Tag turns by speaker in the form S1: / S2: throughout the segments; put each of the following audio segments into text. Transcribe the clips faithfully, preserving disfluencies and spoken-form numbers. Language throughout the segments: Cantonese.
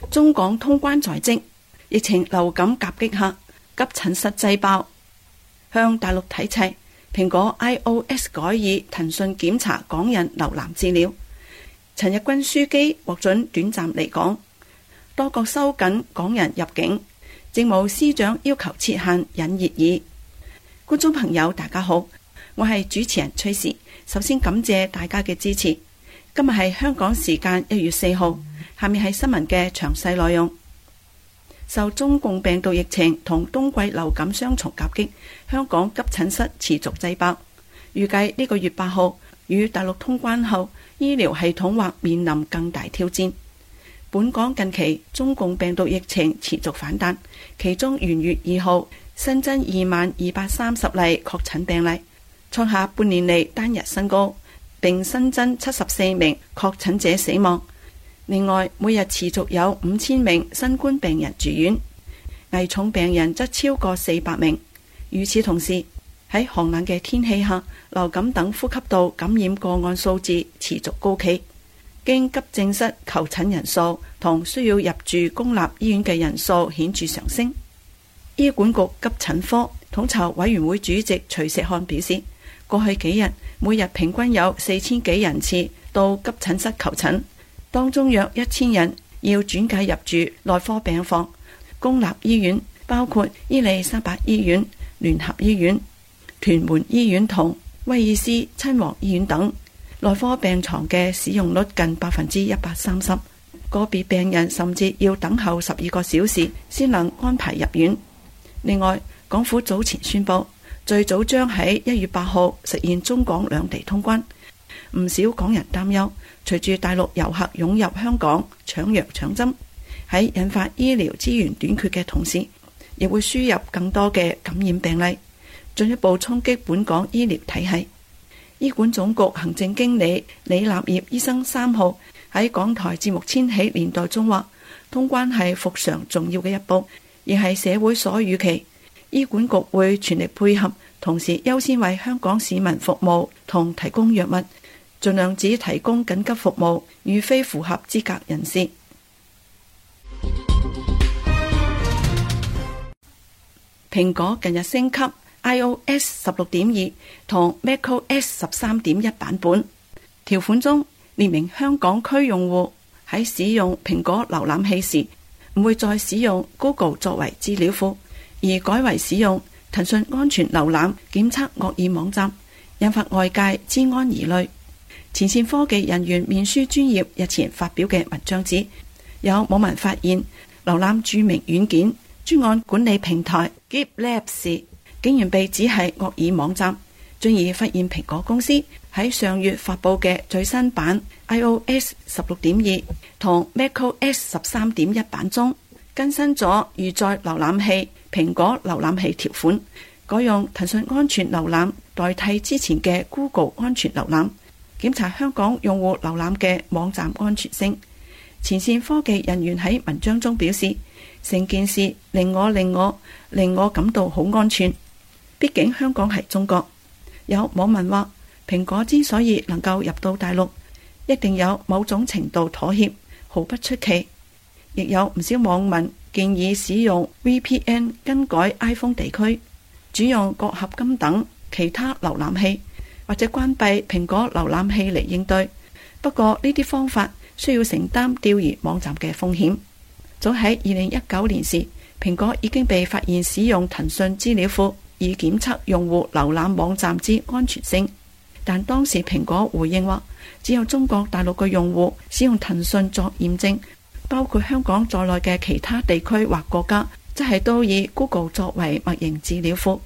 S1: 中港通關在即，疫情流感夾擊下，急診室擠爆。向大陸睇齊，蘋果 iOS 改以騰訊檢查港人瀏覽資料。陳日君樞機獲准短暫離港。多國收緊港人入境。政務司長要求撤限引熱議。觀眾朋友大家好，我係主持人崔氏。首先感謝大家嘅支持。今日係香港時間一月四號，下面係新聞嘅詳細內容。受中共病毒疫情同冬季流感雙重夾擊，香港急診室持續擠爆。預計呢個月八號與大陸通關後，醫療系統或面臨更大挑戰。本港近期中共病毒疫情持續反彈，其中元月二號新增二萬二百三十例確診病例，創下半年嚟單日新高，並新增七十四名確診者死亡。另外，每日持續有五千名新冠病人住院，危重病人則超過四百名。與此同時，喺寒冷嘅天氣下，流感等呼吸道感染個案數字持續高企，經急症室求診人數同需要入住公立醫院嘅人數顯著上升。醫管局急診科統籌委員會主席徐錫漢表示，過去幾日每日平均有四千幾人次到急診室求診，當中約一千人要轉介入住內科病房。公立醫院包括伊利沙伯醫院、聯合醫院、屯門醫院同威爾斯親王醫院等，內科病床嘅使用率近百分之一百三十，個別病人甚至要等候十二個小時先能安排入院。另外，港府早前宣布，最早將喺一月八號實現中港兩地通關。唔少港人擔憂，隨住大陸遊客湧入香港搶藥搶針，喺引發醫療資源短缺嘅同時，亦會輸入更多嘅感染病例，進一步衝擊本港醫療體系。醫管總局行政經理李立業醫生三號喺港台節目《千禧年代》中話，通關係復常重要嘅一步，亦係社會所預期。醫管局會全力配合，同時優先為香港市民服務同提供藥物，盡量只提供緊急服務與非符合資格人士。蘋果近日升級 iOS 十六點二同 macOS 十三點一版本，條款中列明香港區用戶喺使用蘋果瀏覽器時，唔會再使用 Google 作為資料庫，而改為使用騰訊安全瀏覽檢測惡意網站，引發外界資安疑慮。前線科技人員面書專頁日前發表嘅文章指，有網民發現瀏覽著名軟件專案管理平台 GitLab 竟然被指係惡意網站，進而發現蘋果公司喺上月發佈嘅最新版 iOS 十六點二同 macOS 十三點一版中更新咗預載瀏覽器蘋果瀏覽器條款，改用騰訊安全瀏覽代替之前嘅 Google 安全瀏覽，檢查香港用戶瀏覽嘅網站安全性。前線科技人員喺文章中表示，成件事令我令我令我感到好安全，畢竟香港係中國。有網民話，蘋果之所以能夠入到大陸，一定有某種程度妥協，毫不出奇。亦有唔少網民建議使用 V P N 更改 iPhone 地區，主用國合金等其他瀏覽器，或者關閉蘋果瀏覽器嚟應對。不過呢啲方法需要承擔釣魚網站嘅風險。早喺二零一九年時，蘋果已經被發現使用騰訊資料庫以檢測用戶瀏覽網站之安全性，但當時蘋果回應話，只有中國大陸嘅用戶使用騰訊作驗證，包括香港在內嘅其他地區或國家，即係都以 Google 作為默認資料庫。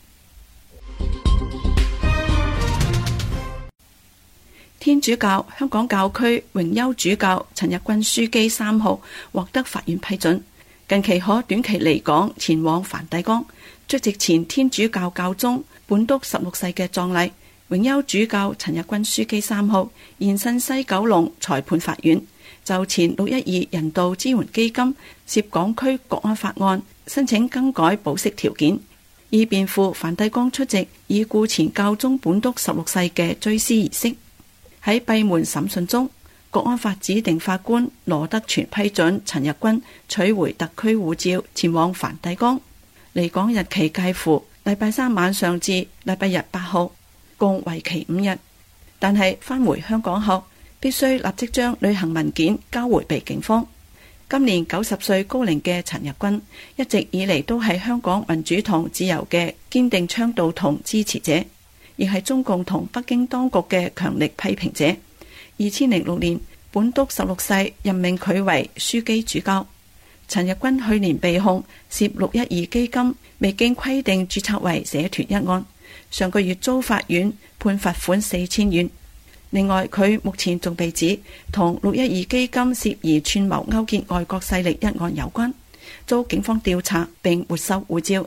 S1: 天主教香港教區榮休主教陳日君樞機三號獲得法院批准，近期可短期離港前往梵蒂岡出席前天主教教宗本篤十六世嘅葬禮。榮休主教陳日君樞機三號現身西九龍裁判法院，就前六一二人道支援基金涉港區國安法案申請更改保釋條件，以便赴梵蒂岡出席已故前教宗本篤十六世嘅追思儀式。喺閉門審訊中， 國安法指定法官羅德全批准陳日君取回特區護照，前往梵蒂岡。離港日期介乎禮拜三晚上至禮拜日八號，共為期五日。但係返回香港後，必須立即將旅行文件交回俾警方。今年九十歲高齡嘅陳日君，一直以嚟都係香港民主同自由嘅堅定倡導同支持者，亦係中共同北京當局嘅強力批評者。二千零六年，本篤十六世任命佢為樞機主教。陳日君去年被控涉六一二基金未經規定註冊為社團一案，上個月遭法院判罰款四千元。另外，佢目前仲被指同六一二基金涉疑串謀勾結外國勢力一案有關，遭警方調查並沒收護照。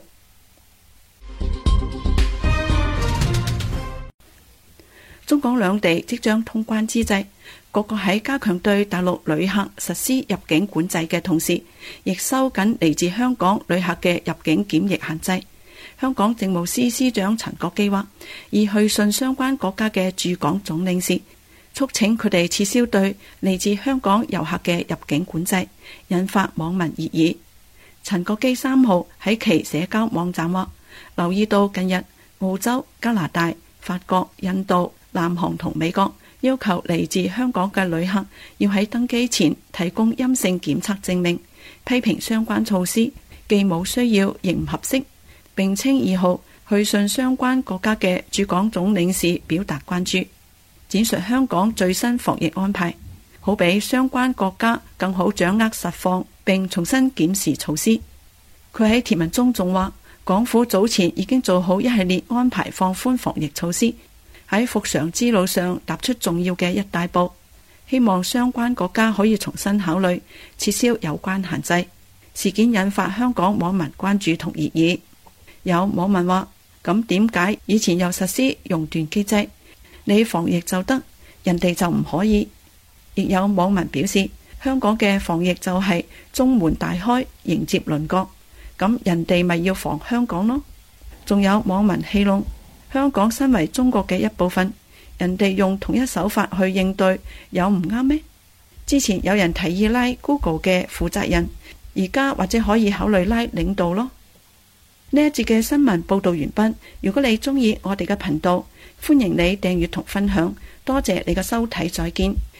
S1: 中港兩地即將通關之際，各國喺加強對大陸旅客實施入境管制嘅同時，亦收緊嚟自香港旅客嘅入境檢疫限制。香港政務司司長陳國基話，已去信相關國家嘅駐港總領事，促請佢哋撤銷對嚟自香港遊客嘅入境管制，引發網民熱議。陳國基三號喺其社交網站話，留意到近日澳洲、加拿大、法國、印度、南韓同美國要求嚟自香港嘅旅客要喺登機前提供陰性檢測證明，批評相關措施既冇需要亦唔合適，並稱二號去信相關國家嘅駐港總領事表達關注，展述香港最新防疫安排，好俾相關國家更好掌握實況並重新檢視措施。佢喺貼文中仲話，港府早前已經做好一系列安排放寬防疫措施，喺復常之路上踏出重要嘅一大步，希望相關國家可以重新考慮撤銷有關限制。事件引發香港網民關注同熱議。有網民話，咁點解以前又實施熔斷機制，你防疫就得，人哋就唔可以？亦有網民表示，香港嘅防疫就係中門大開迎接鄰國，咁人哋咪要防香港咯。仲有網民戲弄，香港身為中國嘅一部分，人哋用同一手法去應對，有唔啱咩？之前有人提議拉 Google 嘅負責人，而家或者可以考慮拉領導咯。呢一節嘅新聞報道完畢。如果你中意我哋嘅頻道，歡迎你訂閱同分享。多謝你嘅收睇，再見。